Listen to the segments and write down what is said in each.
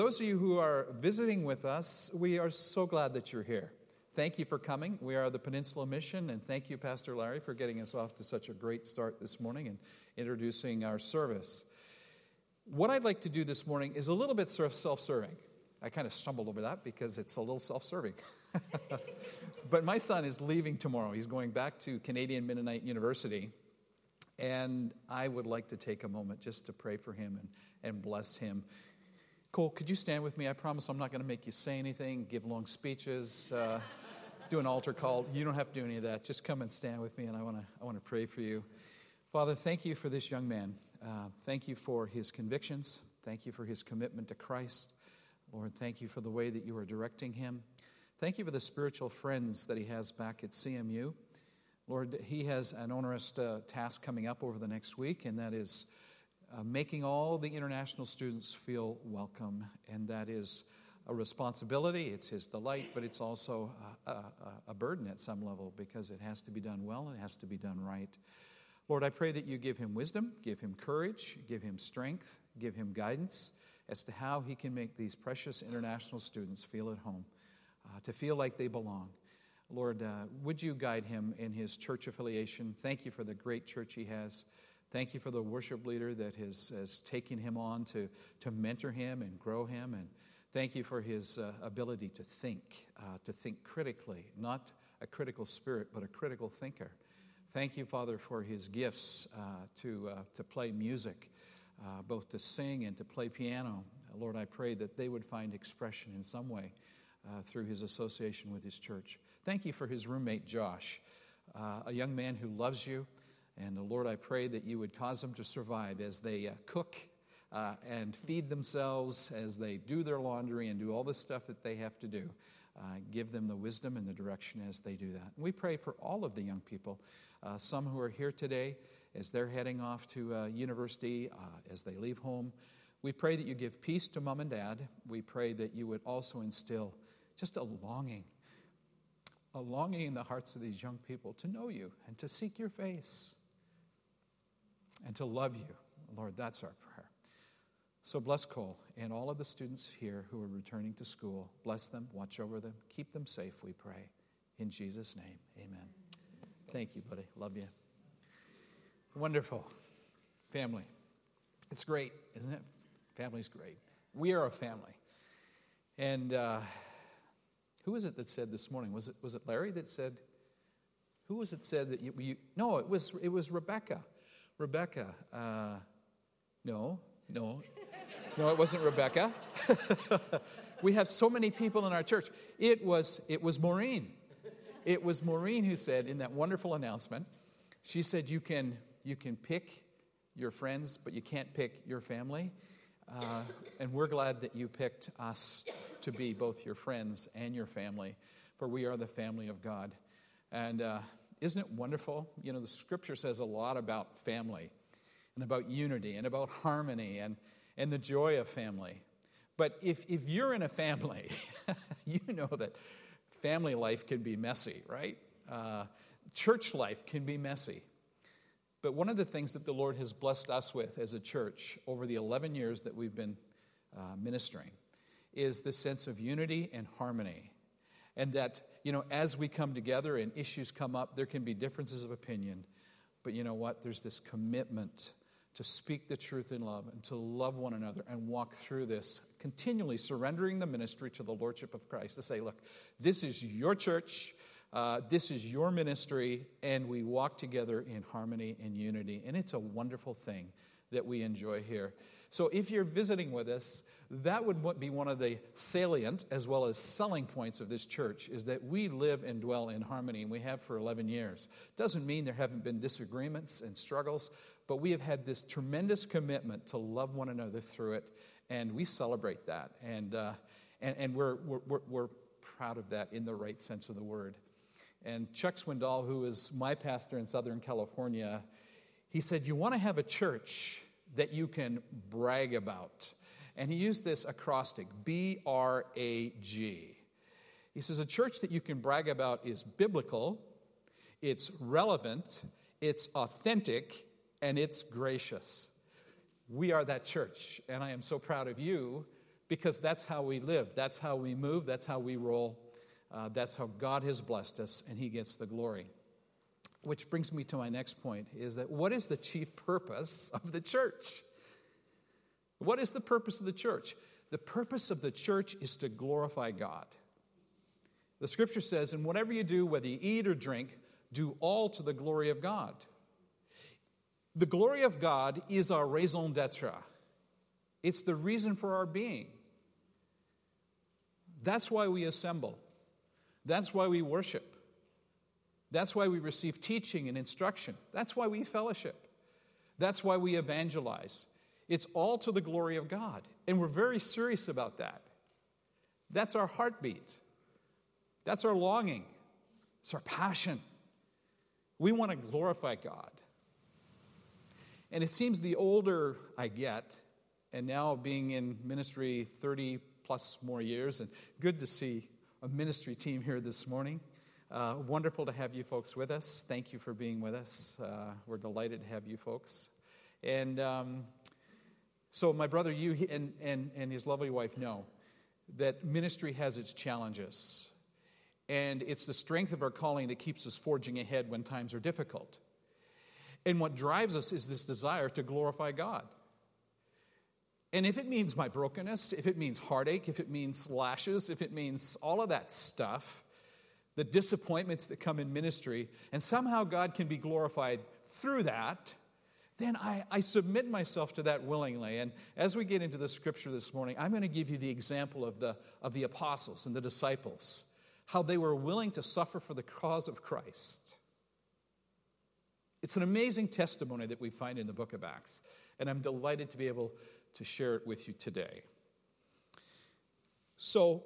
Those of you who are visiting with us, we are so glad that you're here. Thank you for coming. We are the Peninsula Mission, and thank you, Pastor Larry, for getting us off to such a great start this morning and introducing our service. What I'd like to do this morning is a little bit sort of self-serving. I kind of stumbled over that because it's a little self-serving. But my son is leaving tomorrow. He's going back to Canadian Mennonite University, and I would like to take a moment just to pray for him and bless him. Cole, could you stand with me? I promise I'm not going to make you say anything, give long speeches, do an altar call. You don't have to do any of that. Just come and stand with me, and I want to pray for you. Father, thank you for this young man. Thank you for his convictions. Thank you for his commitment to Christ. Lord, thank you for the way that you are directing him. Thank you for the spiritual friends that he has back at CMU. Lord, he has an onerous task coming up over the next week, and that is making all the international students feel welcome, and that is a responsibility. It's his delight, but it's also a burden at some level because it has to be done well and it has to be done right. Lord, I pray that you give him wisdom, give him courage, give him strength, give him guidance as to how he can make these precious international students feel at home, to feel like they belong. Lord, would you guide him in his church affiliation? Thank you for the great church he has. Thank you for the worship leader that has taken him on to mentor him and grow him. And thank you for his ability to think critically, not a critical spirit, but a critical thinker. Thank you, Father, for his gifts to play music, both to sing and to play piano. Lord, I pray that they would find expression in some way through his association with his church. Thank you for his roommate, Josh, a young man who loves you. And Lord, I pray that you would cause them to survive as they cook and feed themselves, as they do their laundry and do all the stuff that they have to do. Give them the wisdom and the direction as they do that. And we pray for all of the young people, some who are here today as they're heading off to university, as they leave home. We pray that you give peace to mom and dad. We pray that you would also instill just a longing in the hearts of these young people to know you and to seek your face and to love you. Lord, that's our prayer. So bless Cole and all of the students here who are returning to school. Bless them, watch over them, keep them safe, we pray. In Jesus' name, amen. Thank you, buddy. Love you. Wonderful. Family. It's great, isn't it? Family's great. We are a family. And who was it that said this morning? Was it Larry that said? Who was it said that you? No, it was Rebecca. Rebecca. No, it wasn't Rebecca. We have so many people in our church. It was Maureen. It was Maureen who said in that wonderful announcement. She said you can pick your friends, but you can't pick your family. And we're glad that you picked us to be both your friends and your family, for we are the family of God. And isn't it wonderful? You know, the Scripture says a lot about family and about unity and about harmony and the joy of family. But if you're in a family, you know that family life can be messy, right? Church life can be messy. But one of the things that the Lord has blessed us with as a church over the 11 years that we've been ministering is the sense of unity and harmony. And that, you know, as we come together and issues come up, there can be differences of opinion. But you know what? There's this commitment to speak the truth in love and to love one another and walk through this, continually surrendering the ministry to the Lordship of Christ. To say, look, this is your church. This is your ministry, and we walk together in harmony and unity. And it's a wonderful thing that we enjoy here. So if you're visiting with us, that would be one of the salient as well as selling points of this church, is that we live and dwell in harmony, and we have for 11 years. Doesn't mean there haven't been disagreements and struggles, but we have had this tremendous commitment to love one another through it, and we celebrate that. And we're proud of that in the right sense of the word. And Chuck Swindoll, who is my pastor in Southern California, he said, you want to have a church that you can brag about. And he used this acrostic, B-R-A-G. He says, a church that you can brag about is biblical, it's relevant, it's authentic, and it's gracious. We are that church, and I am so proud of you because that's how we live. That's how we move. That's how we roll. That's how God has blessed us, and he gets the glory. Which brings me to my next point, is that what is the chief purpose of the church? What is the purpose of the church? The purpose of the church is to glorify God. The scripture says, and whatever you do, whether you eat or drink, do all to the glory of God. The glory of God is our raison d'etre. It's the reason for our being. That's why we assemble. That's why we worship. That's why we receive teaching and instruction. That's why we fellowship. That's why we evangelize. It's all to the glory of God. And we're very serious about that. That's our heartbeat. That's our longing. It's our passion. We want to glorify God. And it seems the older I get, and now being in ministry 30 plus more years, and good to see a ministry team here this morning. Wonderful to have you folks with us. Thank you for being with us. We're delighted to have you folks. And so my brother, you and his lovely wife know that ministry has its challenges. And it's the strength of our calling that keeps us forging ahead when times are difficult. And what drives us is this desire to glorify God. And if it means my brokenness, if it means heartache, if it means lashes, if it means all of that stuff, the disappointments that come in ministry, and somehow God can be glorified through that, then I submit myself to that willingly. And as we get into the scripture this morning, I'm going to give you the example of the apostles and the disciples, how they were willing to suffer for the cause of Christ. It's an amazing testimony that we find in the book of Acts, and I'm delighted to be able to share it with you today. So,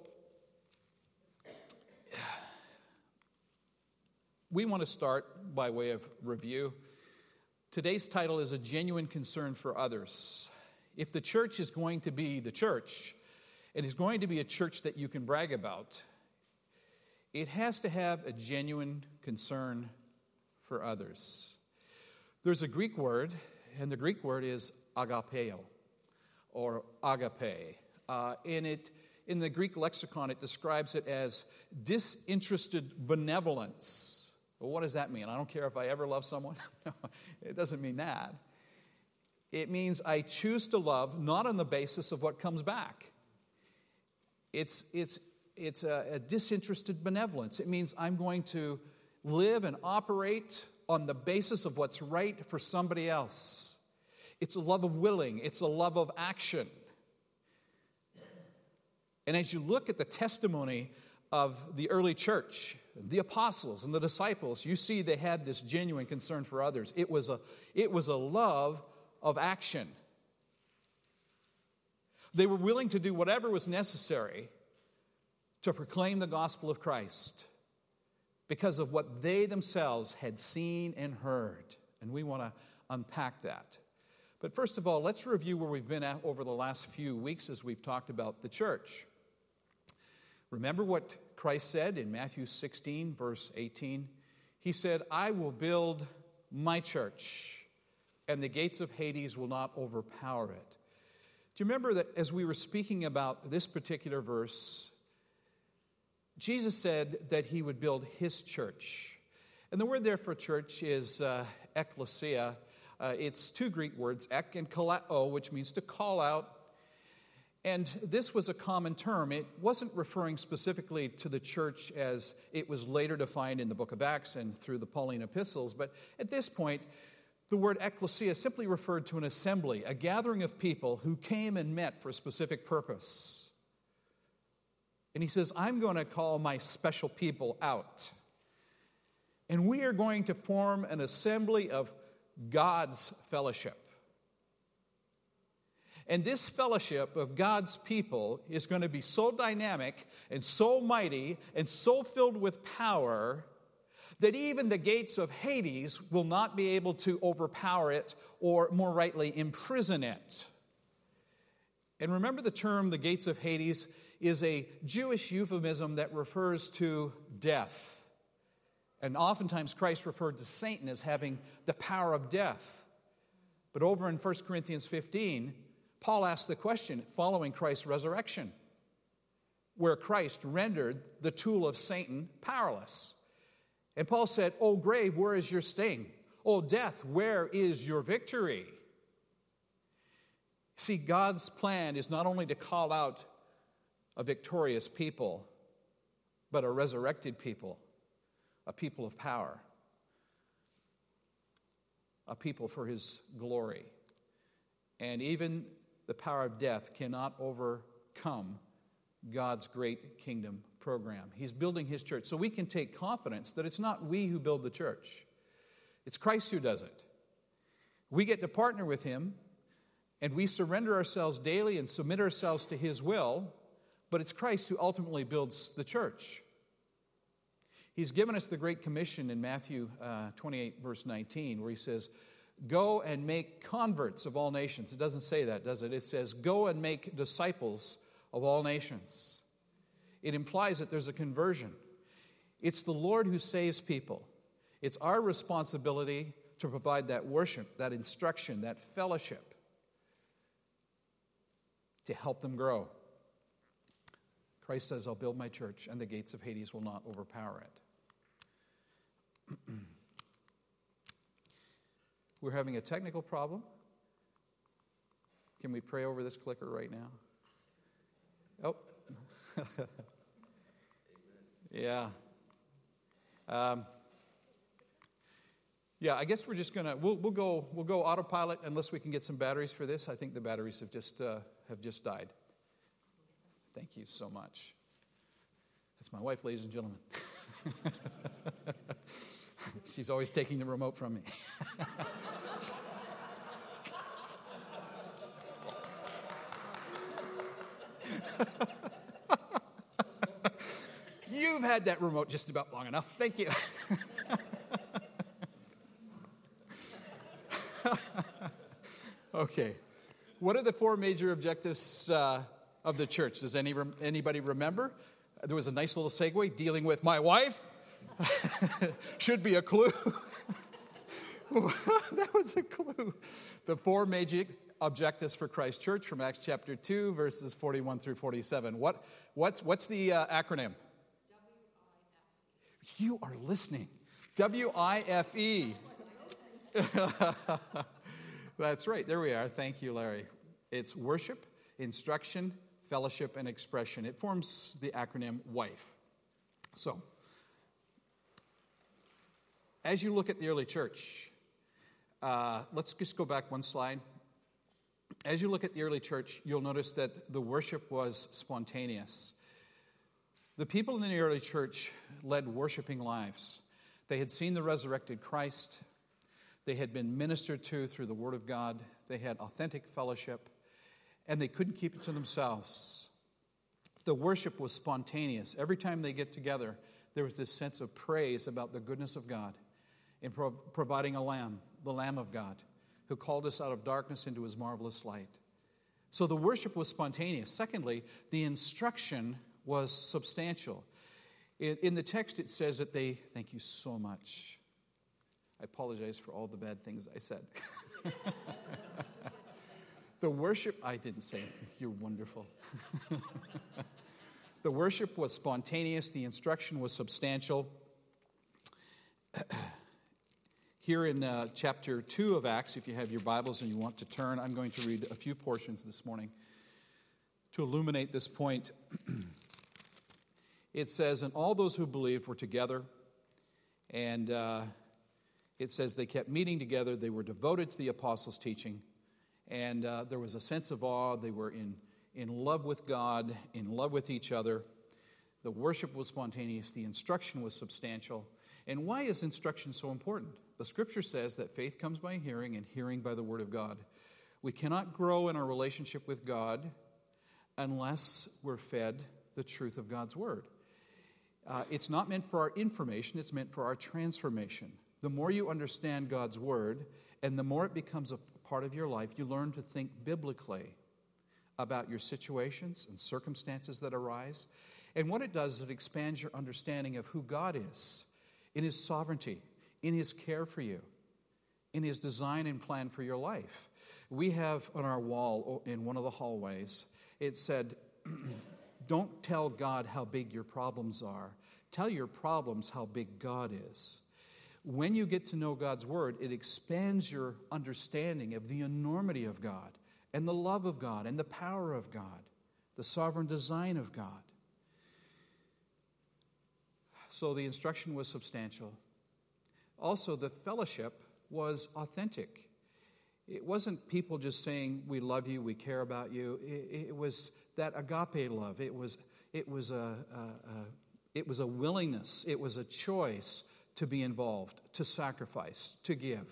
we want to start by way of review. Today's title is A Genuine Concern for Others. If the church is going to be the church, and is going to be a church that you can brag about, it has to have a genuine concern for others. There's a Greek word, and the Greek word is agapeo, or agape. In the Greek lexicon, it describes it as disinterested benevolence. Well, what does that mean? I don't care if I ever love someone. No, it doesn't mean that. It means I choose to love not on the basis of what comes back. It's a disinterested benevolence. It means I'm going to live and operate on the basis of what's right for somebody else. It's a love of willing. It's a love of action. And as you look at the testimony of the early church, the apostles and the disciples, you see they had this genuine concern for others. It was a love of action. They were willing to do whatever was necessary to proclaim the gospel of Christ because of what they themselves had seen and heard. And we want to unpack that. But first of all, let's review where we've been at over the last few weeks as we've talked about the church. Remember what Christ said in Matthew 16, verse 18? He said, I will build my church, and the gates of Hades will not overpower it. Do you remember that as we were speaking about this particular verse, Jesus said that he would build his church. And the word there for church is ekklesia. It's two Greek words, ek and kaleo, which means to call out. And this was a common term. It wasn't referring specifically to the church as it was later defined in the book of Acts and through the Pauline epistles. But at this point, the word ekklesia simply referred to an assembly, a gathering of people who came and met for a specific purpose. And he says, I'm going to call my special people out. And we are going to form an assembly of God's fellowship. And this fellowship of God's people is going to be so dynamic and so mighty and so filled with power that even the gates of Hades will not be able to overpower it, or more rightly, imprison it. And remember, the term, the gates of Hades, is a Jewish euphemism that refers to death. And oftentimes Christ referred to Satan as having the power of death. But over in 1 Corinthians 15, Paul asked the question following Christ's resurrection, where Christ rendered the tool of Satan powerless. And Paul said, "O grave, where is your sting? O death, where is your victory?" See, God's plan is not only to call out a victorious people, but a resurrected people, a people of power, a people for his glory. And even the power of death cannot overcome God's great kingdom program. He's building his church. So we can take confidence that it's not we who build the church. It's Christ who does it. We get to partner with him, and we surrender ourselves daily and submit ourselves to his will, but it's Christ who ultimately builds the church. He's given us the Great Commission in Matthew 28, verse 19, where he says, "Go and make converts of all nations." It doesn't say that, does it? It says, "Go and make disciples of all nations." It implies that there's a conversion. It's the Lord who saves people. It's our responsibility to provide that worship, that instruction, that fellowship, to help them grow. Christ says, "I'll build my church, and the gates of Hades will not overpower it." We're having a technical problem. Can we pray over this clicker right now? Oh. Yeah. Yeah, I guess we're just gonna we'll go autopilot unless we can get some batteries for this. I think the batteries have just died. Thank you so much. That's my wife, ladies and gentlemen. She's always taking the remote from me. You've had that remote just about long enough. Thank you. Okay. What are the four major objectives of the church? Does anybody remember? There was a nice little segue, dealing with my wife. Should be a clue. That was a clue. The four major objectives for Christ Church from Acts chapter 2, verses 41 through 47. What's the acronym? WIFE. You are listening. WIFE. That's right. There we are. Thank you, Larry. It's worship, instruction, fellowship, and expression. It forms the acronym WIFE. So, as you look at the early church, let's just go back one slide. As you look at the early church, you'll notice that the worship was spontaneous. The people in the early church led worshiping lives. They had seen the resurrected Christ. They had been ministered to through the Word of God. They had authentic fellowship, and they couldn't keep it to themselves. The worship was spontaneous. Every time they get together, there was this sense of praise about the goodness of God in providing a lamb, the Lamb of God, who called us out of darkness into his marvelous light. So the worship was spontaneous. Secondly, the instruction was substantial. In the text, it says that they, thank you so much. I apologize for all the bad things I said. The worship, I didn't say it. You're wonderful. The worship was spontaneous. The instruction was substantial. Here in chapter 2 of Acts, if you have your Bibles and you want to turn, I'm going to read a few portions this morning to illuminate this point. It says, "And all those who believed were together, and it says they kept meeting together. They were devoted to the apostles' teaching, and there was a sense of awe. They were in love with God, in love with each other. The worship was spontaneous. The instruction was substantial." And why is instruction so important? The Scripture says that faith comes by hearing, and hearing by the Word of God. We cannot grow in our relationship with God unless we're fed the truth of God's Word. It's not meant for our information, it's meant for our transformation. The more you understand God's Word, and the more it becomes a part of your life, you learn to think biblically about your situations and circumstances that arise. And what it does is it expands your understanding of who God is, in his sovereignty, in his care for you, in his design and plan for your life. We have on our wall in one of the hallways, it said, don't tell God how big your problems are. Tell your problems how big God is. When you get to know God's word, it expands your understanding of the enormity of God and the love of God and the power of God, the sovereign design of God. So the instruction was substantial. Also, the fellowship was authentic. It wasn't people just saying, we love you, we care about you. It was that agape love. It was a willingness. It was a choice to be involved, to sacrifice, to give.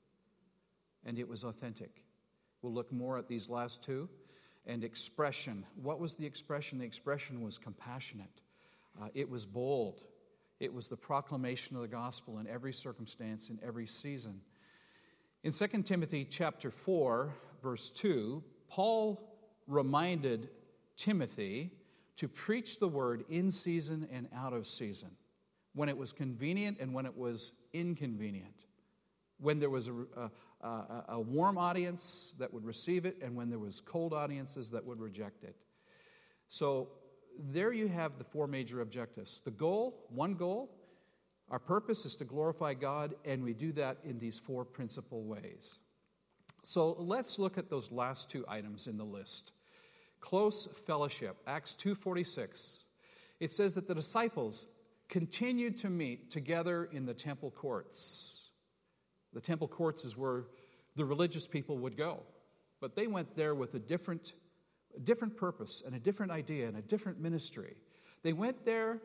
And it was authentic. We'll look more at these last two. And expression. What was the expression? The expression was compassionate. It was bold. It was the proclamation of the gospel in every circumstance, in every season. In 2 Timothy chapter 4, verse 2, Paul reminded Timothy to preach the word in season and out of season, when it was convenient and when it was inconvenient, when there was a warm audience that would receive it and when there was cold audiences that would reject it. So there you have the four major objectives. The goal, one goal, our purpose is to glorify God, and we do that in these four principal ways. So let's look at those last two items in the list. Close fellowship, Acts 2:46. It says that the disciples continued to meet together in the temple courts. The temple courts is where the religious people would go. But they went there with a different purpose and a different idea and a different ministry. They went there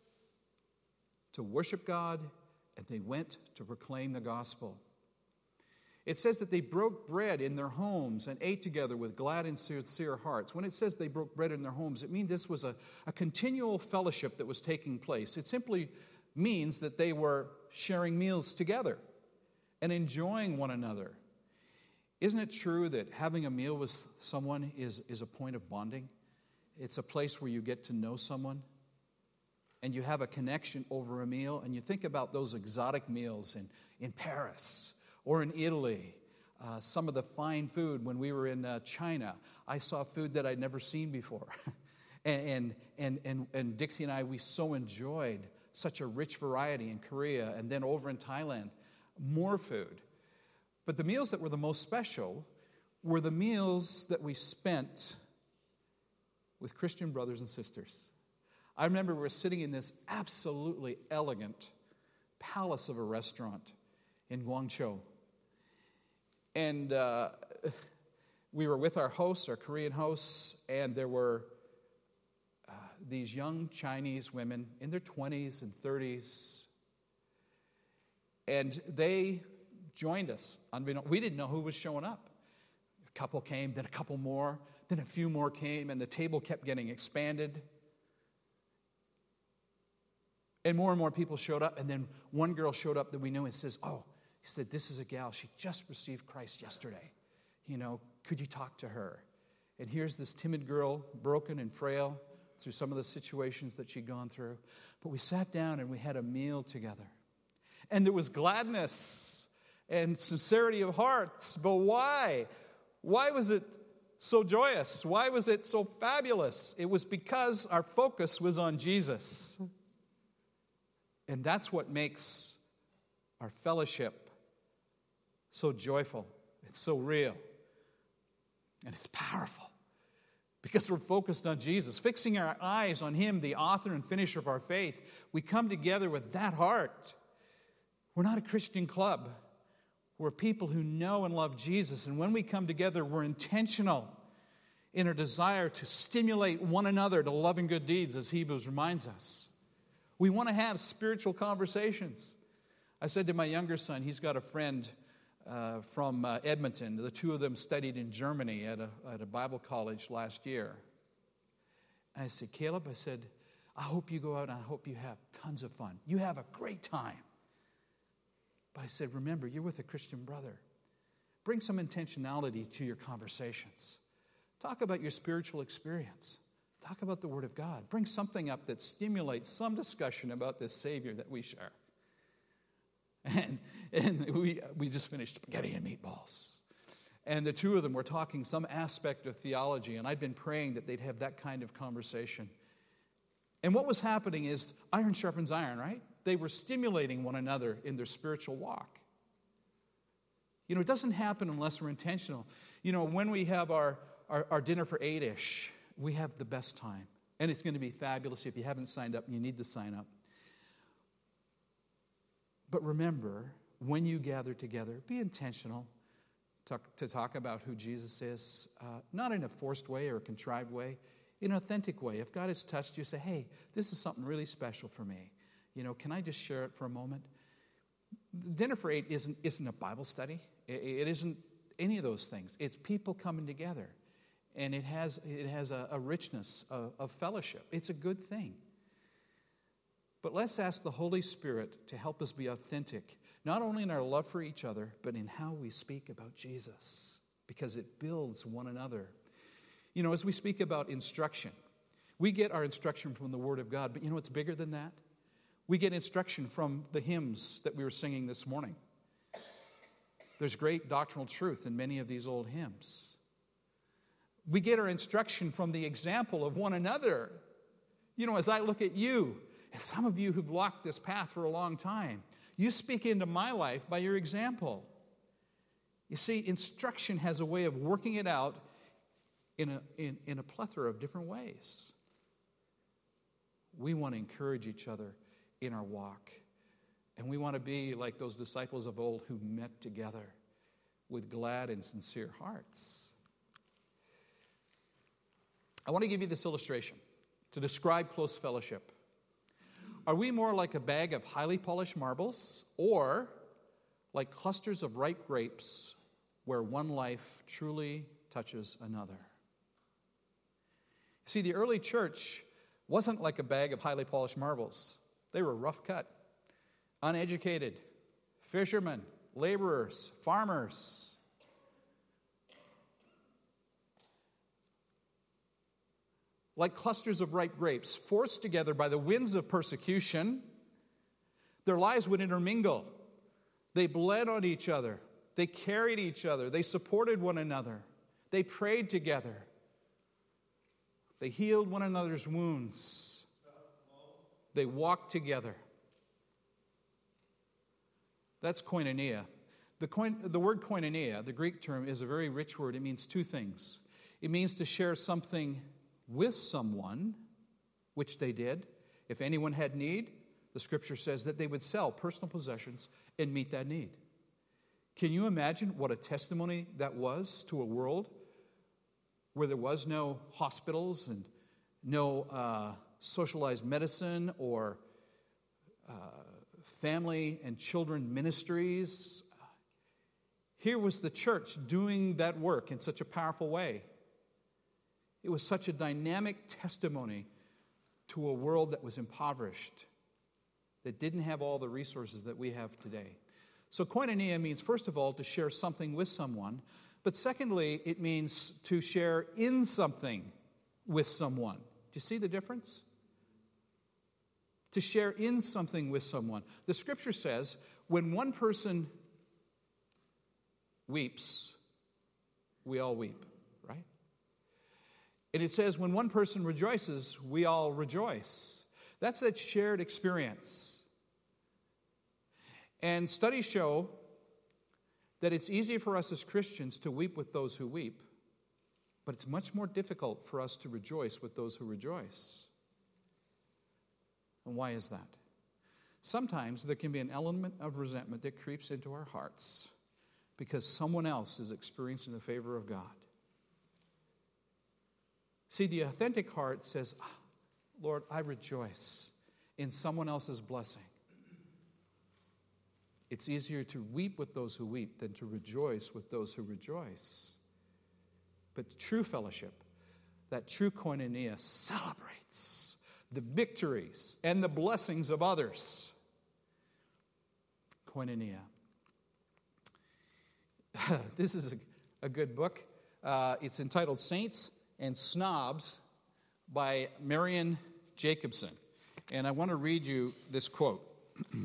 to worship God, and they went to proclaim the gospel. It says that they broke bread in their homes and ate together with glad and sincere hearts. When it says they broke bread in their homes, it means this was a continual fellowship that was taking place. It simply means that they were sharing meals together and enjoying one another. Isn't it true that having a meal with someone is a point of bonding? It's a place where you get to know someone and you have a connection over a meal. And you think about those exotic meals in Paris or in Italy. Some of the fine food when we were in China. I saw food that I'd never seen before. and Dixie and I, we so enjoyed such a rich variety in Korea. And then over in Thailand, more food. But the meals that were the most special were the meals that we spent with Christian brothers and sisters. I remember we were sitting in this absolutely elegant palace of a restaurant in Guangzhou. And we were with our hosts, our Korean hosts, and there were these young Chinese women in their 20s and 30s. And they joined us. We didn't know who was showing up. A couple came, then a couple more, then a few more came, and the table kept getting expanded. And more people showed up, and then one girl showed up that we knew and says, he said, this is a gal, she just received Christ yesterday. Could you talk to her? And here's this timid girl, broken and frail through some of the situations that she'd gone through. But we sat down and we had a meal together. And there was gladness and sincerity of hearts. But why? Why was it so joyous? Why was it so fabulous? It was because our focus was on Jesus. And that's what makes our fellowship so joyful. It's so real. And it's powerful. Because we're focused on Jesus. Fixing our eyes on Him, the author and finisher of our faith. We come together with that heart. We're not a Christian club. We're people who know and love Jesus. And when we come together, we're intentional in our desire to stimulate one another to love and good deeds, as Hebrews reminds us. We want to have spiritual conversations. I said to my younger son, he's got a friend from Edmonton. The two of them studied in Germany at a Bible college last year. And I said, Caleb, I hope you go out and I hope you have tons of fun. You have a great time. But I said, remember, you're with a Christian brother. Bring some intentionality to your conversations. Talk about your spiritual experience. Talk about the Word of God. Bring something up that stimulates some discussion about this Savior that we share. And we just finished spaghetti and meatballs. And the two of them were talking some aspect of theology, and I'd been praying that they'd have that kind of conversation. And what was happening is iron sharpens iron, right? They were stimulating one another in their spiritual walk. It doesn't happen unless we're intentional. When we have our dinner for 8-ish, we have the best time. And it's going to be fabulous. If you haven't signed up, you need to sign up. But remember, when you gather together, be intentional to talk about who Jesus is, not in a forced way or a contrived way, in an authentic way. If God has touched you, say, hey, this is something really special for me. Can I just share it for a moment? Dinner for 8 isn't a Bible study. It isn't any of those things. It's people coming together. And it has a richness of fellowship. It's a good thing. But let's ask the Holy Spirit to help us be authentic, not only in our love for each other, but in how we speak about Jesus, because it builds one another. As we speak about instruction, we get our instruction from the Word of God, but it's bigger than that. We get instruction from the hymns that we were singing this morning. There's great doctrinal truth in many of these old hymns. We get our instruction from the example of one another. As I look at you, and some of you who've walked this path for a long time, you speak into my life by your example. You see, instruction has a way of working it out in a plethora of different ways. We want to encourage each other in our walk. And we want to be like those disciples of old who met together with glad and sincere hearts. I want to give you this illustration to describe close fellowship. Are we more like a bag of highly polished marbles or like clusters of ripe grapes where one life truly touches another? See, the early church wasn't like a bag of highly polished marbles. They were rough cut, uneducated, fishermen, laborers, farmers. Like clusters of ripe grapes, forced together by the winds of persecution, their lives would intermingle. They bled on each other. They carried each other. They supported one another. They prayed together. They healed one another's wounds. They walked together. That's koinonia. The word koinonia, the Greek term, is a very rich word. It means two things. It means to share something with someone, which they did. If anyone had need, the Scripture says that they would sell personal possessions and meet that need. Can you imagine what a testimony that was to a world where there was no hospitals and no socialized medicine or family and children ministries? Here was the church doing that work in such a powerful way. It was such a dynamic testimony to a world that was impoverished, that didn't have all the resources that we have today. So koinonia means, first of all, to share something with someone. But secondly, it means to share in something with someone. Do you see the difference? To share in something with someone. The Scripture says, when one person weeps, we all weep, right? And it says, when one person rejoices, we all rejoice. That's that shared experience. And studies show that it's easy for us as Christians to weep with those who weep, but it's much more difficult for us to rejoice with those who rejoice. And why is that? Sometimes there can be an element of resentment that creeps into our hearts because someone else is experiencing the favor of God. See, the authentic heart says, Lord, I rejoice in someone else's blessing. It's easier to weep with those who weep than to rejoice with those who rejoice. But true fellowship, that true koinonia, celebrates the victories and the blessings of others. Koinonia. This is a good book. It's entitled Saints and Snobs by Marion Jacobson. And I want to read you this quote.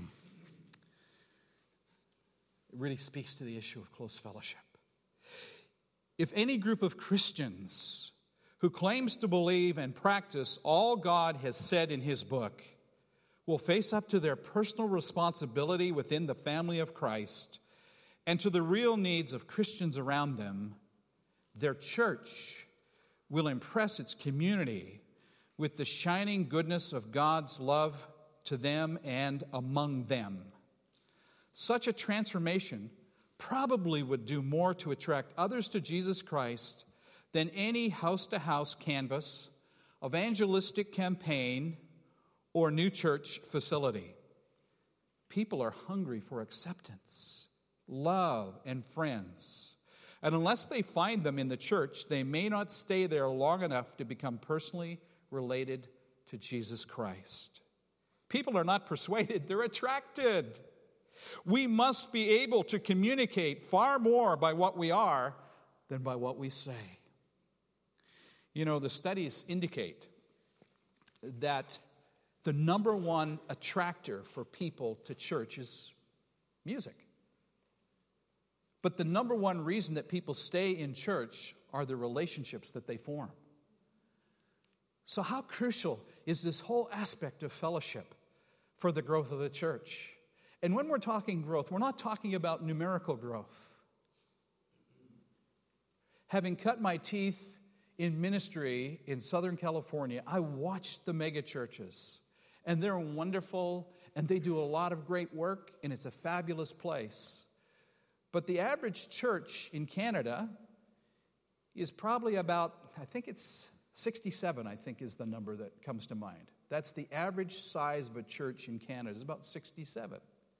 It really speaks to the issue of close fellowship. If any group of Christians who claims to believe and practice all God has said in his book will face up to their personal responsibility within the family of Christ and to the real needs of Christians around them, their church will impress its community with the shining goodness of God's love to them and among them. Such a transformation probably would do more to attract others to Jesus Christ than any house-to-house canvas, evangelistic campaign, or new church facility. People are hungry for acceptance, love, and friends. And unless they find them in the church, they may not stay there long enough to become personally related to Jesus Christ. People are not persuaded, they're attracted. We must be able to communicate far more by what we are than by what we say. You know, the studies indicate that the number one attractor for people to church is music. But the number one reason that people stay in church are the relationships that they form. So how crucial is this whole aspect of fellowship for the growth of the church? And when we're talking growth, we're not talking about numerical growth. Having cut my teeth in ministry in Southern California, I watched the mega churches, and they're wonderful, and they do a lot of great work, and it's a fabulous place. But the average church in Canada is probably about, I think it's 67, I think is the number that comes to mind. That's the average size of a church in Canada, is about 67.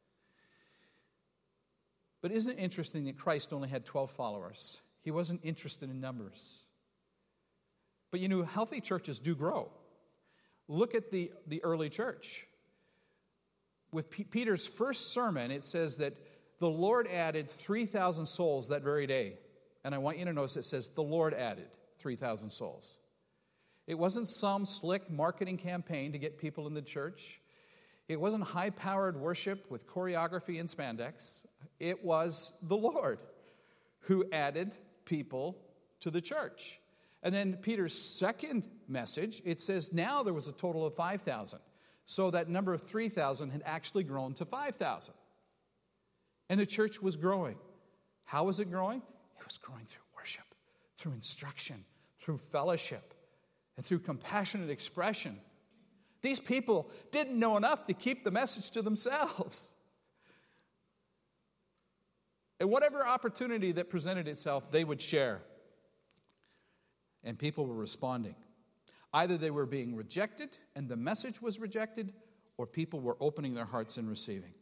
But isn't it interesting that Christ only had 12 followers? He wasn't interested in numbers. But you know, healthy churches do grow. Look at the early church. With Peter's first sermon, it says that the Lord added 3,000 souls that very day. And I want you to notice it says the Lord added 3,000 souls. It wasn't some slick marketing campaign to get people in the church. It wasn't high-powered worship with choreography and spandex. It was the Lord who added people to the church. And then Peter's second message, it says now there was a total of 5,000. So that number of 3,000 had actually grown to 5,000. And the church was growing. How was it growing? It was growing through worship, through instruction, through fellowship, and through compassionate expression. These people didn't know enough to keep the message to themselves. And whatever opportunity that presented itself, they would share. And people were responding. Either they were being rejected and the message was rejected, or people were opening their hearts and receiving.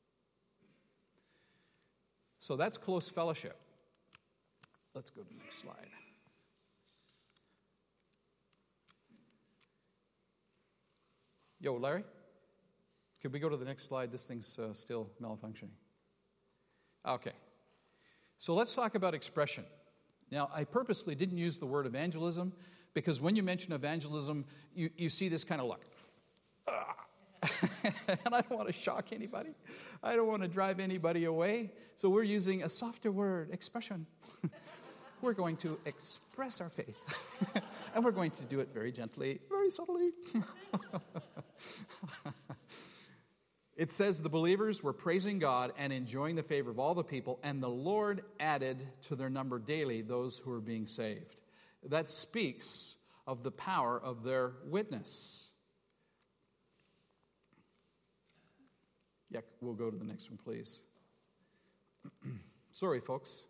So that's close fellowship. Let's go to the next slide. Yo, Larry, could we go to the next slide? This thing's still malfunctioning. Okay. So let's talk about expression. Now, I purposely didn't use the word evangelism because when you mention evangelism, you see this kind of look. And I don't want to shock anybody. I don't want to drive anybody away. So we're using a softer word, expression. We're going to express our faith. And we're going to do it very gently, very subtly. It says the believers were praising God and enjoying the favor of all the people, and the Lord added to their number daily those who were being saved. That speaks of the power of their witness. Yeah, we'll go to the next one, please. Sorry, folks.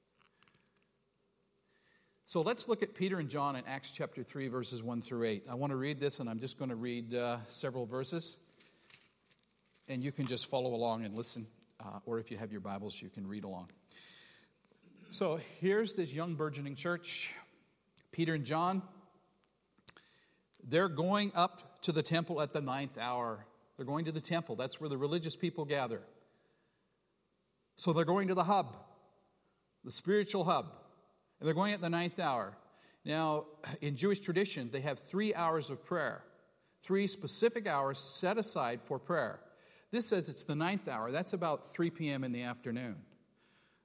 So let's look at Peter and John in Acts chapter 3, verses 1 through 8. I want to read this, and I'm just going to read several verses. And you can just follow along and listen. Or if you have your Bibles, you can read along. So here's this young burgeoning church. Peter and John, they're going up to the temple at the 9th hour. They're going to the temple. That's where the religious people gather. So they're going to the hub, the spiritual hub. And they're going at the 9th hour. Now, in Jewish tradition, they have 3 hours of prayer. 3 specific hours set aside for prayer. This says it's the 9th hour. That's about 3 p.m. in the afternoon.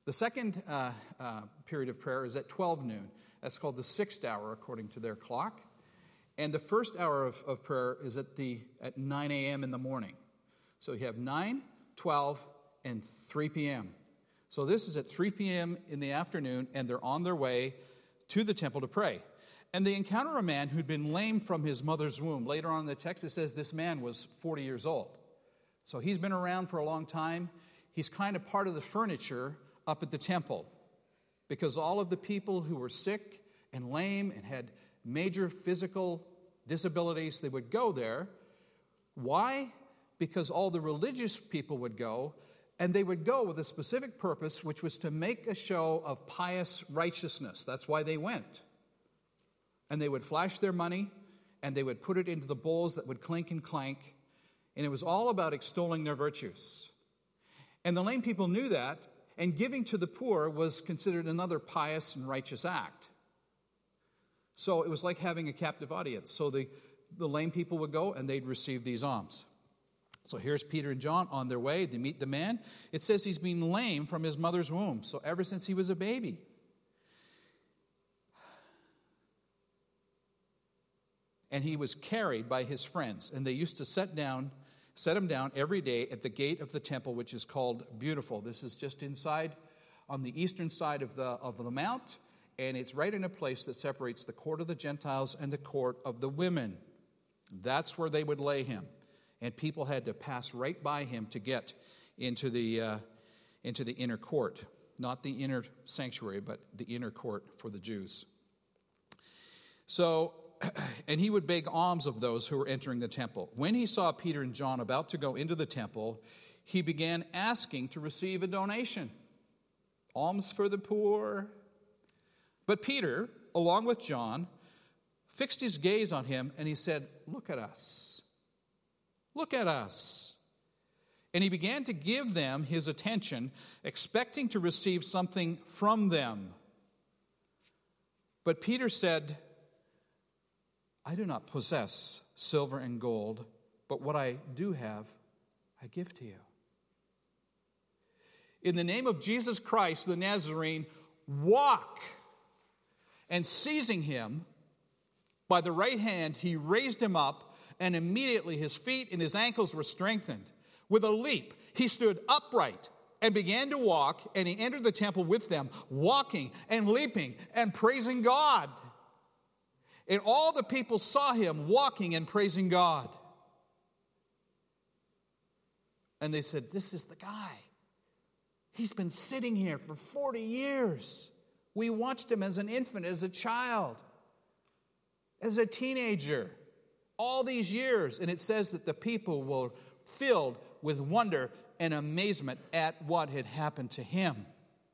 The second period of prayer is at 12 noon. That's called the sixth hour according to their clock. And the first hour of prayer is at 9 a.m. in the morning. So you have 9, 12, and 3 p.m. So this is at 3 p.m. in the afternoon, and they're on their way to the temple to pray. And they encounter a man who'd been lame from his mother's womb. Later on in the text, it says this man was 40 years old. So he's been around for a long time. He's kind of part of the furniture up at the temple, because all of the people who were sick and lame and had major physical disabilities, they would go there. Why? Because all the religious people would go, and they would go with a specific purpose, which was to make a show of pious righteousness. That's why they went. And they would flash their money, and they would put it into the bowls that would clink and clank, and it was all about extolling their virtues. And the lame people knew that, and giving to the poor was considered another pious and righteous act. So it was like having a captive audience. So the lame people would go and they'd receive these alms. So here's Peter and John on their way. They meet the man. It says he's been lame from his mother's womb. So ever since he was a baby. And he was carried by his friends. And they used to set him down every day at the gate of the temple, which is called Beautiful. This is just inside on the eastern side of the mount. And it's right in a place that separates the court of the Gentiles and the court of the women. That's where they would lay him. And people had to pass right by him to get into the inner court. Not the inner sanctuary, but the inner court for the Jews. So, and he would beg alms of those who were entering the temple. When he saw Peter and John about to go into the temple, he began asking to receive a donation. Alms for the poor. But Peter, along with John, fixed his gaze on him and he said, "Look at us. Look at us." And he began to give them his attention, expecting to receive something from them. But Peter said, "I do not possess silver and gold, but what I do have, I give to you. In the name of Jesus Christ, the Nazarene, walk." And seizing him by the right hand, he raised him up, and immediately his feet and his ankles were strengthened. With a leap, he stood upright and began to walk, and he entered the temple with them, walking and leaping and praising God. And all the people saw him walking and praising God. And they said, "This is the guy. He's been sitting here for 40 years. We watched him as an infant, as a child, as a teenager, all these years." And it says that the people were filled with wonder and amazement at what had happened to him.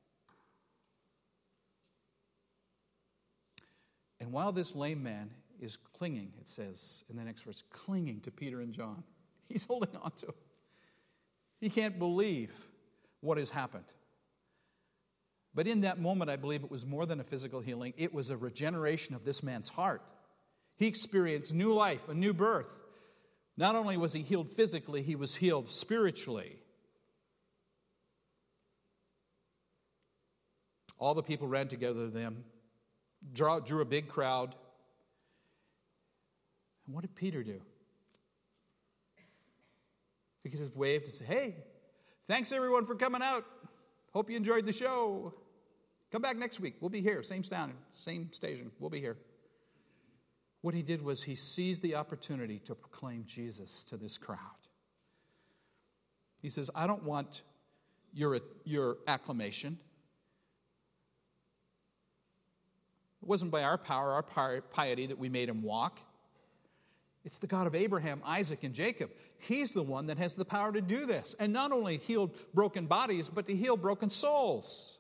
And while this lame man is clinging, it says in the next verse, clinging to Peter and John, he's holding on to them. He can't believe what has happened. But in that moment, I believe it was more than a physical healing. It was a regeneration of this man's heart. He experienced new life, a new birth. Not only was he healed physically, he was healed spiritually. All the people ran together to them, drew a big crowd. And what did Peter do? He could have waved and said, "Hey, thanks everyone for coming out. Hope you enjoyed the show. Come back next week. We'll be here. Same station. We'll be here." What he did was he seized the opportunity to proclaim Jesus to this crowd. He says, "I don't want your acclamation. It wasn't by our power, our piety that we made him walk. It's the God of Abraham, Isaac, and Jacob. He's the one that has the power to do this. And not only heal broken bodies, but to heal broken souls."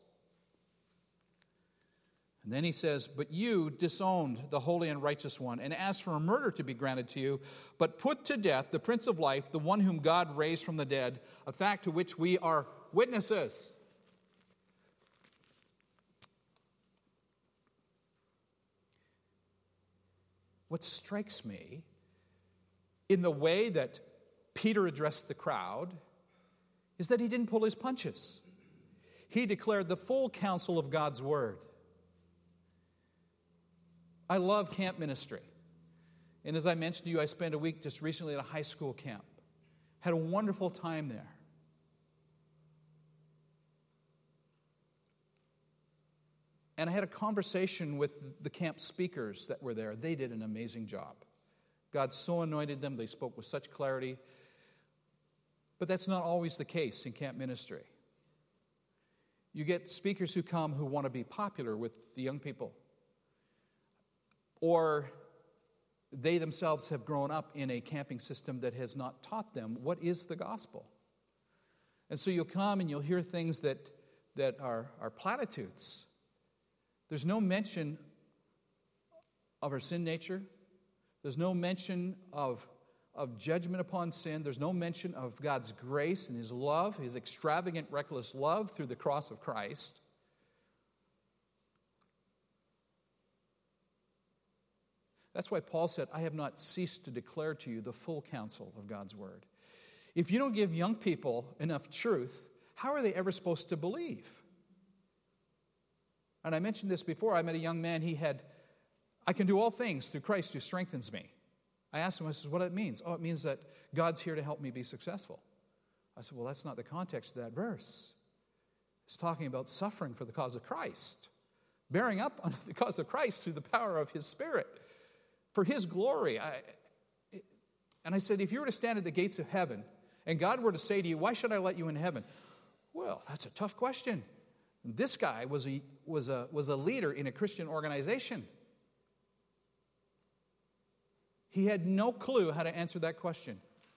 And then he says, "But you disowned the holy and righteous one and asked for a murder to be granted to you, but put to death the Prince of Life, the one whom God raised from the dead, a fact to which we are witnesses." What strikes me in the way that Peter addressed the crowd is that he didn't pull his punches. He declared the full counsel of God's Word. I love camp ministry. And as I mentioned to you, I spent a week just recently at a high school camp. Had a wonderful time there. And I had a conversation with the camp speakers that were there. They did an amazing job. God so anointed them. They spoke with such clarity. But that's not always the case in camp ministry. You get speakers who come who want to be popular with the young people. Or they themselves have grown up in a camping system that has not taught them what is the gospel. And so you'll come and you'll hear things that are platitudes. There's no mention of our sin nature. There's no mention of judgment upon sin. There's no mention of God's grace and His love, His extravagant, reckless love through the cross of Christ. That's why Paul said, I have not ceased to declare to you the full counsel of God's Word. If you don't give young people enough truth, how are they ever supposed to believe? And I mentioned this before. I met a young man. He had, I can do all things through Christ who strengthens me. I asked him, I said, what it means? Oh, it means that God's here to help me be successful. I said, well, that's not the context of that verse. It's talking about suffering for the cause of Christ, bearing up under the cause of Christ through the power of His Spirit, for His glory. And I said, if you were to stand at the gates of heaven and God were to say to you, why should I let you in heaven? Well, that's a tough question. This guy was a leader in a Christian organization. He had no clue how to answer that question.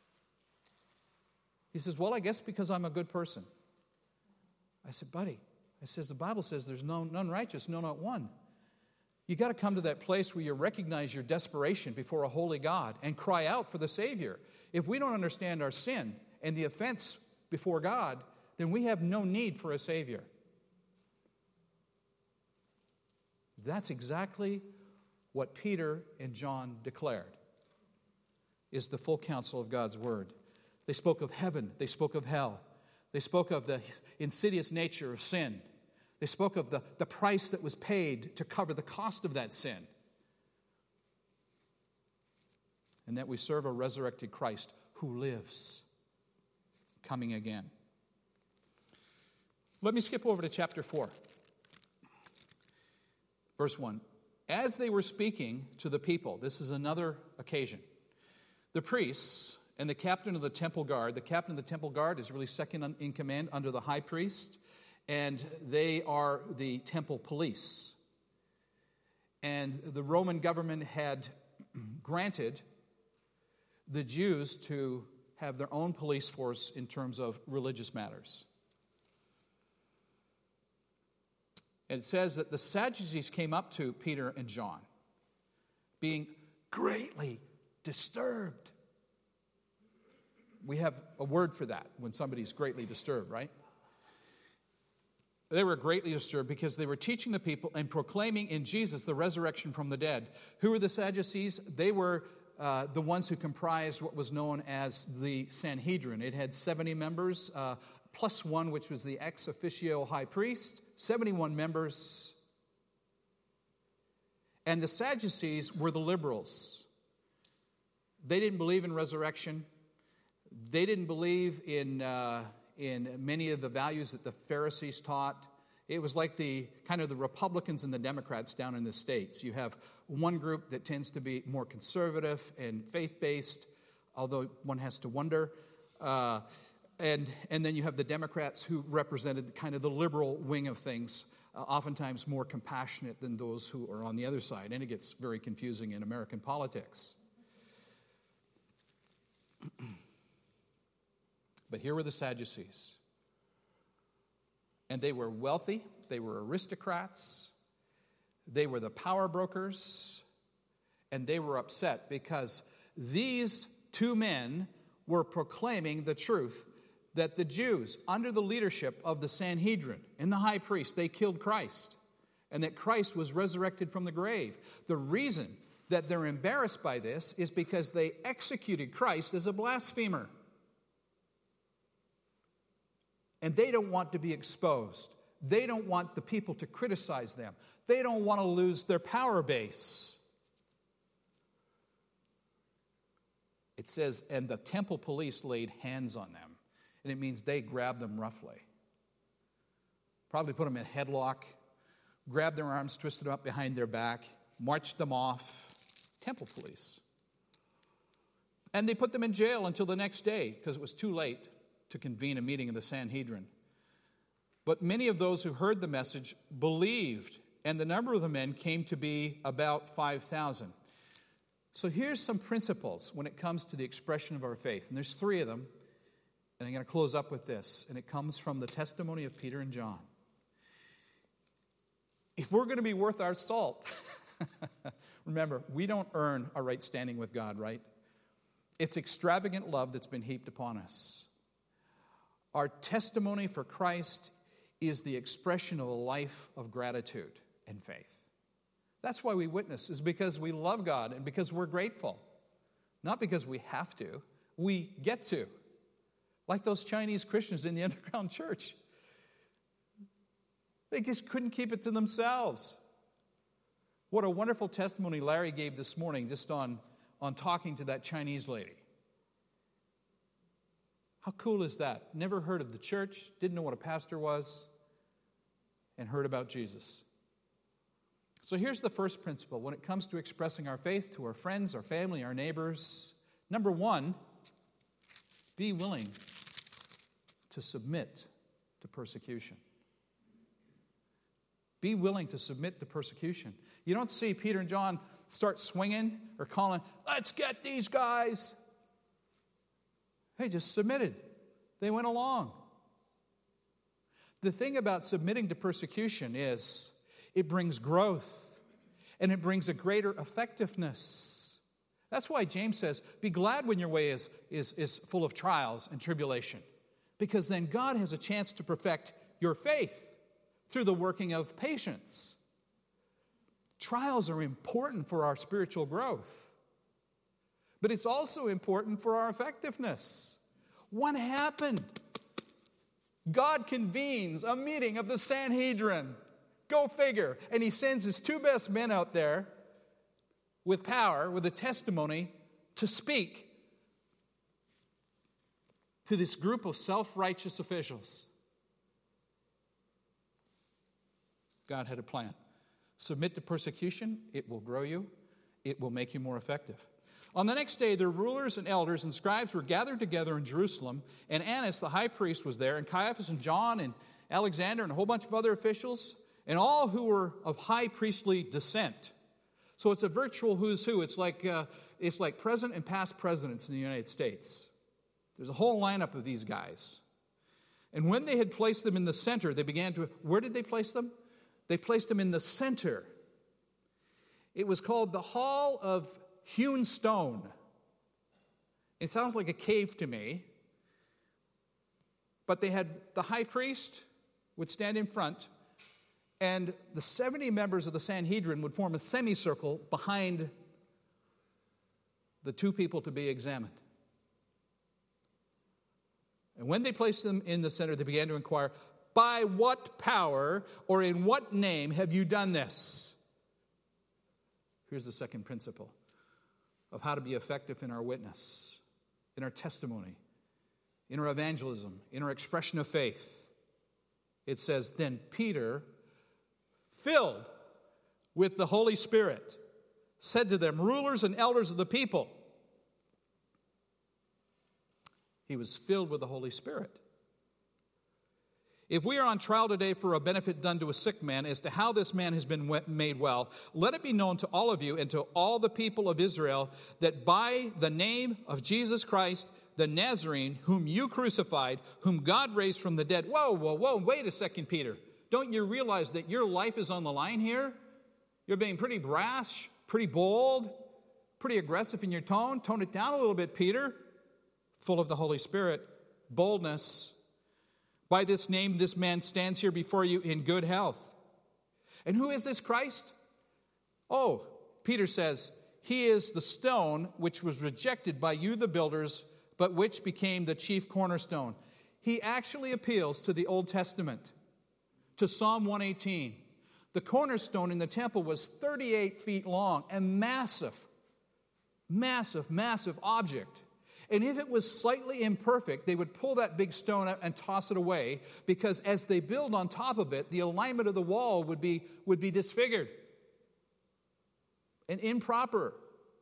He says, well, I guess because I'm a good person. I said, buddy, the Bible says there's none righteous, no, not one. You got to come to that place where you recognize your desperation before a holy God and cry out for the Savior. If we don't understand our sin and the offense before God, then we have no need for a Savior. That's exactly what Peter and John declared, is the full counsel of God's Word. They spoke of heaven. They spoke of hell. They spoke of the insidious nature of sin. They spoke of the price that was paid to cover the cost of that sin. And that we serve a resurrected Christ who lives, coming again. Let me skip over to chapter 4. Verse 1. As they were speaking to the people, this is another occasion, the priests and the captain of the temple guard is really second in command under the high priest, and they are the temple police. And the Roman government had granted the Jews to have their own police force in terms of religious matters. And it says that the Sadducees came up to Peter and John, being greatly disturbed. We have a word for that when somebody's greatly disturbed, right? They were greatly disturbed because they were teaching the people and proclaiming in Jesus the resurrection from the dead. Who were the Sadducees? They were the ones who comprised what was known as the Sanhedrin. It had 70 members, plus one, which was the ex officio high priest, 71 members. And the Sadducees were the liberals. They didn't believe in resurrection. They didn't believe in many of the values that the Pharisees taught. It was like the Republicans and the Democrats down in the States. You have one group that tends to be more conservative and faith-based, although one has to wonder. And then you have the Democrats who represented kind of the liberal wing of things, oftentimes more compassionate than those who are on the other side. And it gets very confusing in American politics. But here were the Sadducees. And they were wealthy. They were aristocrats. They were the power brokers. And they were upset because these two men were proclaiming the truth that the Jews, under the leadership of the Sanhedrin and the high priest, they killed Christ. And that Christ was resurrected from the grave. The reason that they're embarrassed by this is because they executed Christ as a blasphemer. And they don't want to be exposed. They don't want the people to criticize them. They don't want to lose their power base. It says, and the temple police laid hands on them. And it means they grabbed them roughly. Probably put them in a headlock, grabbed their arms, twisted them up behind their back, marched them off. Temple police. And they put them in jail until the next day because it was too late to convene a meeting of the Sanhedrin. But many of those who heard the message believed, and the number of the men came to be about 5,000. So here's some principles when it comes to the expression of our faith. And there's 3 of them. And I'm going to close up with this. And it comes from the testimony of Peter and John. If we're going to be worth our salt, remember, we don't earn a right standing with God, right? It's extravagant love that's been heaped upon us. Our testimony for Christ is the expression of a life of gratitude and faith. That's why we witness, is because we love God and because we're grateful. Not because we have to, we get to. Like those Chinese Christians in the underground church. They just couldn't keep it to themselves. What a wonderful testimony Larry gave this morning just on talking to that Chinese lady. How cool is that? Never heard of the church, didn't know what a pastor was, and heard about Jesus. So here's the first principle when it comes to expressing our faith to our friends, our family, our neighbors. Number 1, be willing to submit to persecution. Be willing to submit to persecution. You don't see Peter and John start swinging or calling, let's get these guys. They just submitted. They went along. The thing about submitting to persecution is it brings growth and it brings a greater effectiveness. That's why James says, be glad when your way is full of trials and tribulation, because then God has a chance to perfect your faith through the working of patience. Trials are important for our spiritual growth, but it's also important for our effectiveness. What happened? God convenes a meeting of the Sanhedrin. Go figure. And he sends his 2 best men out there with power, with a testimony, to speak to this group of self-righteous officials. God had a plan. Submit to persecution, it will grow you, it will make you more effective. On the next day, the rulers and elders and scribes were gathered together in Jerusalem, and Annas, the high priest, was there, and Caiaphas and John and Alexander and a whole bunch of other officials, and all who were of high priestly descent. So it's a virtual who's who. It's like present and past presidents in the United States. There's a whole lineup of these guys. And when they had placed them in the center, they began to... Where did they place them? They placed them in the center. It was called the Hall of Hewn Stone. It sounds like a cave to me. But they had the high priest would stand in front, and the 70 members of the Sanhedrin would form a semicircle behind the 2 people to be examined. And when they placed them in the center, they began to inquire, by what power or in what name have you done this? Here's the second principle of how to be effective in our witness, in our testimony, in our evangelism, in our expression of faith. It says, then Peter, filled with the Holy Spirit, said to them, rulers and elders of the people. He was filled with the Holy Spirit. If we are on trial today for a benefit done to a sick man as to how this man has been made well, let it be known to all of you and to all the people of Israel that by the name of Jesus Christ, the Nazarene, whom you crucified, whom God raised from the dead. Whoa, wait a second, Peter. Don't you realize that your life is on the line here? You're being pretty brash, pretty bold, pretty aggressive in your tone. Tone it down a little bit, Peter. Full of the Holy Spirit, boldness. By this name, this man stands here before you in good health. And who is this Christ? Oh, Peter says, he is the stone which was rejected by you, the builders, but which became the chief cornerstone. He actually appeals to the Old Testament, to Psalm 118. The cornerstone in the temple was 38 feet long, a massive object. And if it was slightly imperfect, they would pull that big stone out and toss it away, because as they build on top of it, the alignment of the wall would be disfigured and improper.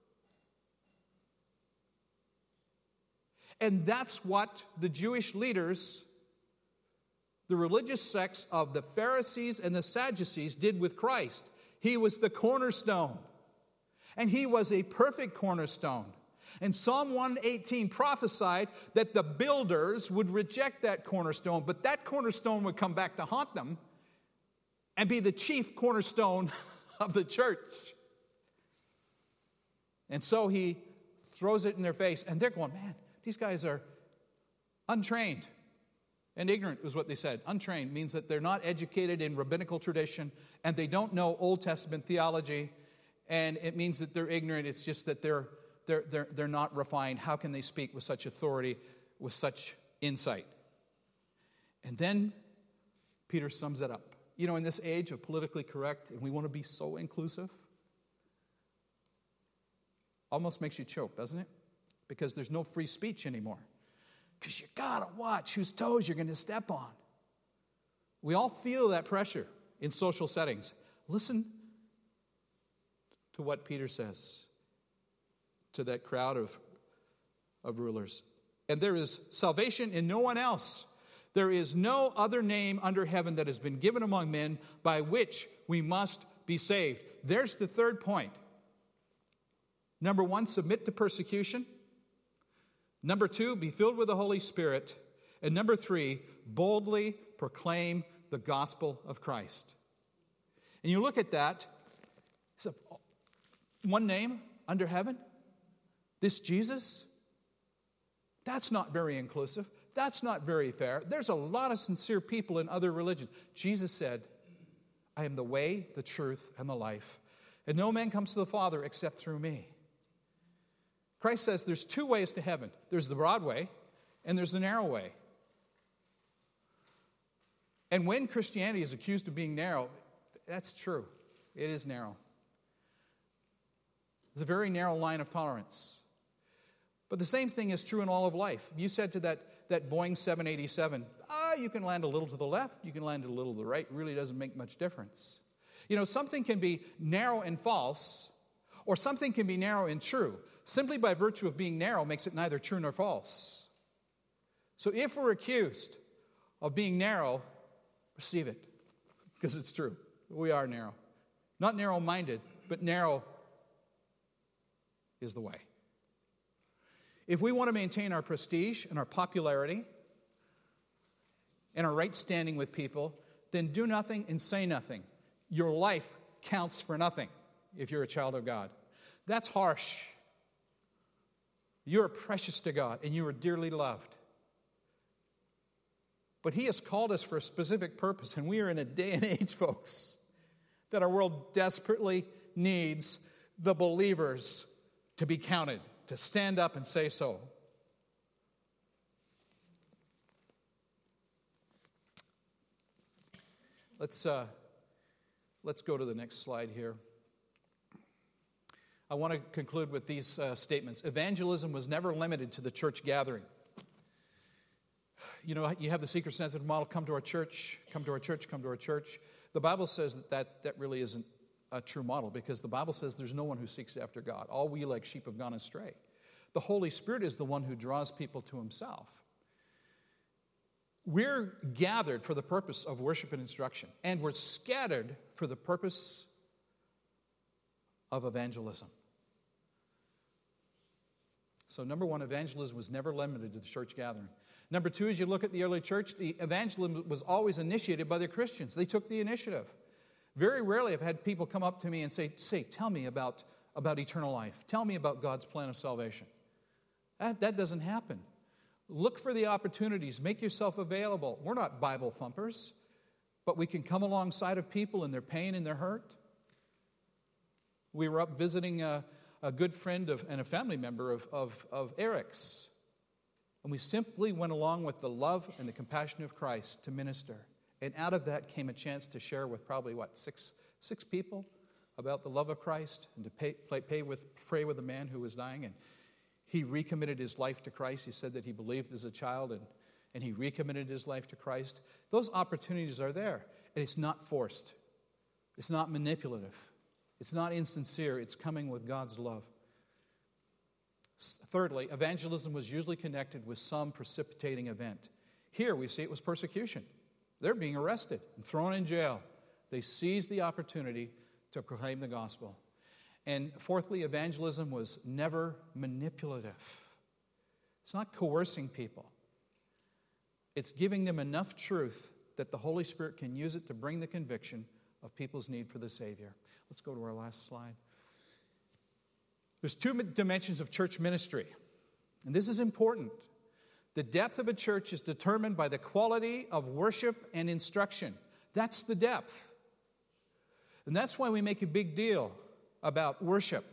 And that's what the Jewish leaders, the religious sects of the Pharisees and the Sadducees, did with Christ. He was the cornerstone, and he was a perfect cornerstone. And Psalm 118 prophesied that the builders would reject that cornerstone, but that cornerstone would come back to haunt them and be the chief cornerstone of the church. And so he throws it in their face, and they're going, man, these guys are untrained and ignorant, is what they said. Untrained means that they're not educated in rabbinical tradition, and they don't know Old Testament theology, and it means that they're ignorant. It's just that they're not refined. How can they speak with such authority, with such insight? And then Peter sums it up. You know, in this age of politically correct, and we want to be so inclusive, almost makes you choke, doesn't it? Because there's no free speech anymore. Because you got to watch whose toes you're going to step on. We all feel that pressure in social settings. Listen to what Peter says to that crowd of rulers. And there is salvation in no one else. There is no other name under heaven that has been given among men by which we must be saved. There's the third point. Number one, submit to persecution. Number two, be filled with the Holy Spirit. And number three, boldly proclaim the gospel of Christ. And you look at that, so one name under heaven, this Jesus, that's not very inclusive. That's not very fair. There's a lot of sincere people in other religions. Jesus said, I am the way, the truth, and the life. And no man comes to the Father except through me. Christ says there's two ways to heaven. There's the broad way, and there's the narrow way. And when Christianity is accused of being narrow, that's true. It is narrow. It's a very narrow line of tolerance. But the same thing is true in all of life. You said to that Boeing 787, you can land a little to the left, you can land a little to the right. It really doesn't make much difference. You know, something can be narrow and false, or something can be narrow and true. Simply by virtue of being narrow makes it neither true nor false. So if we're accused of being narrow, receive it, because it's true. We are narrow. Not narrow-minded, but narrow is the way. If we want to maintain our prestige and our popularity and our right standing with people, then do nothing and say nothing. Your life counts for nothing if you're a child of God. That's harsh. You are precious to God, and you are dearly loved. But He has called us for a specific purpose, and we are in a day and age, folks, that our world desperately needs the believers to be counted, to stand up and say so. Let's go to the next slide here. I want to conclude with these statements. Evangelism was never limited to the church gathering. You know, you have the seeker-sensitive model, come to our church, come to our church, come to our church. The Bible says that really isn't a true model, because the Bible says there's no one who seeks after God. All we like sheep have gone astray. The Holy Spirit is the one who draws people to Himself. We're gathered for the purpose of worship and instruction, and we're scattered for the purpose of evangelism. So number one, evangelism was never limited to the church gathering. Number two, as you look at the early church, the evangelism was always initiated by the Christians. They took the initiative. Very rarely have I had people come up to me and say, tell me about eternal life. Tell me about God's plan of salvation. That doesn't happen. Look for the opportunities. Make yourself available. We're not Bible thumpers, but we can come alongside of people in their pain and their hurt. We were up visiting a good friend and a family member of Eric's. And we simply went along with the love and the compassion of Christ to minister. And out of that came a chance to share with probably, six people about the love of Christ and to pray with a man who was dying. And he recommitted his life to Christ. He said that he believed as a child and he recommitted his life to Christ. Those opportunities are there. And it's not forced. It's not manipulative. It's not insincere. It's coming with God's love. Thirdly, evangelism was usually connected with some precipitating event. Here we see it was persecution. They're being arrested and thrown in jail. They seized the opportunity to proclaim the gospel. And fourthly, evangelism was never manipulative. It's not coercing people. It's giving them enough truth that the Holy Spirit can use it to bring the conviction of people's need for the Savior. Let's go to our last slide. There's two dimensions of church ministry, and this is important. The depth of a church is determined by the quality of worship and instruction. That's the depth. And that's why we make a big deal about worship.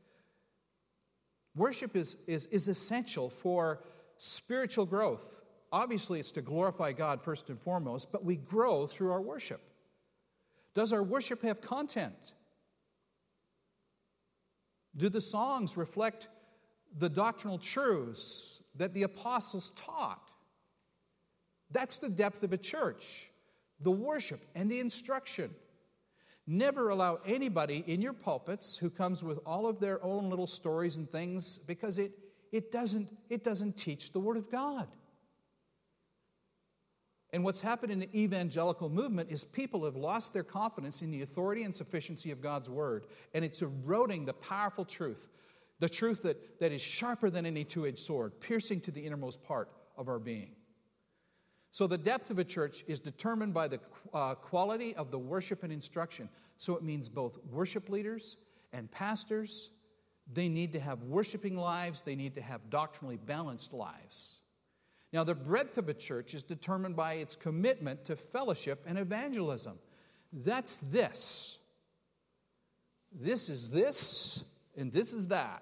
Worship is essential for spiritual growth. Obviously, it's to glorify God first and foremost, but we grow through our worship. Does our worship have content? Do the songs reflect the doctrinal truths that the apostles taught? That's the depth of a church, the worship and the instruction. Never allow anybody in your pulpits who comes with all of their own little stories and things, because it doesn't teach the Word of God. And what's happened in the evangelical movement is people have lost their confidence in the authority and sufficiency of God's Word. And it's eroding the powerful truth, the truth that is sharper than any two-edged sword, piercing to the innermost part of our being. So the depth of a church is determined by the quality of the worship and instruction. So it means both worship leaders and pastors, they need to have worshiping lives, they need to have doctrinally balanced lives. Now, the breadth of a church is determined by its commitment to fellowship and evangelism. That's this. This is this, and this is that.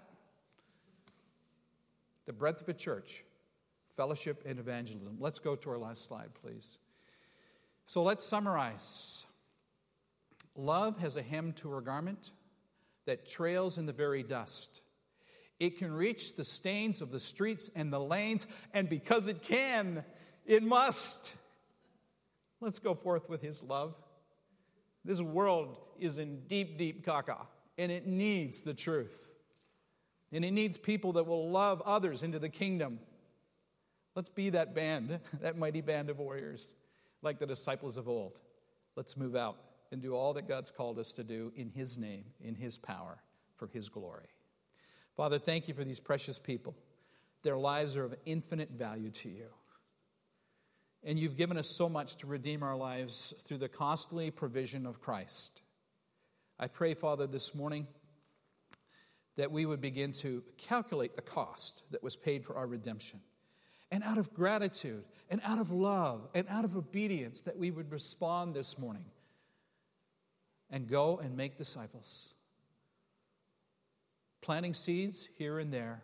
The breadth of a church, fellowship and evangelism. Let's go to our last slide, please. So let's summarize. Love has a hem to her garment that trails in the very dust. It can reach the stains of the streets and the lanes, and because it can, it must. Let's go forth with His love. This world is in deep, deep caca, and it needs the truth. And it needs people that will love others into the kingdom. Let's be that band, that mighty band of warriors, like the disciples of old. Let's move out and do all that God's called us to do in His name, in His power, for His glory. Father, thank you for these precious people. Their lives are of infinite value to you. And you've given us so much to redeem our lives through the costly provision of Christ. I pray, Father, this morning that we would begin to calculate the cost that was paid for our redemption. And out of gratitude, and out of love, and out of obedience, that we would respond this morning and go and make disciples. Planting seeds here and there,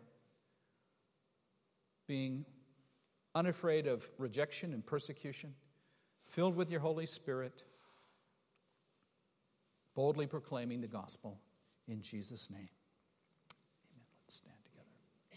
being unafraid of rejection and persecution, filled with your Holy Spirit, boldly proclaiming the gospel in Jesus' name.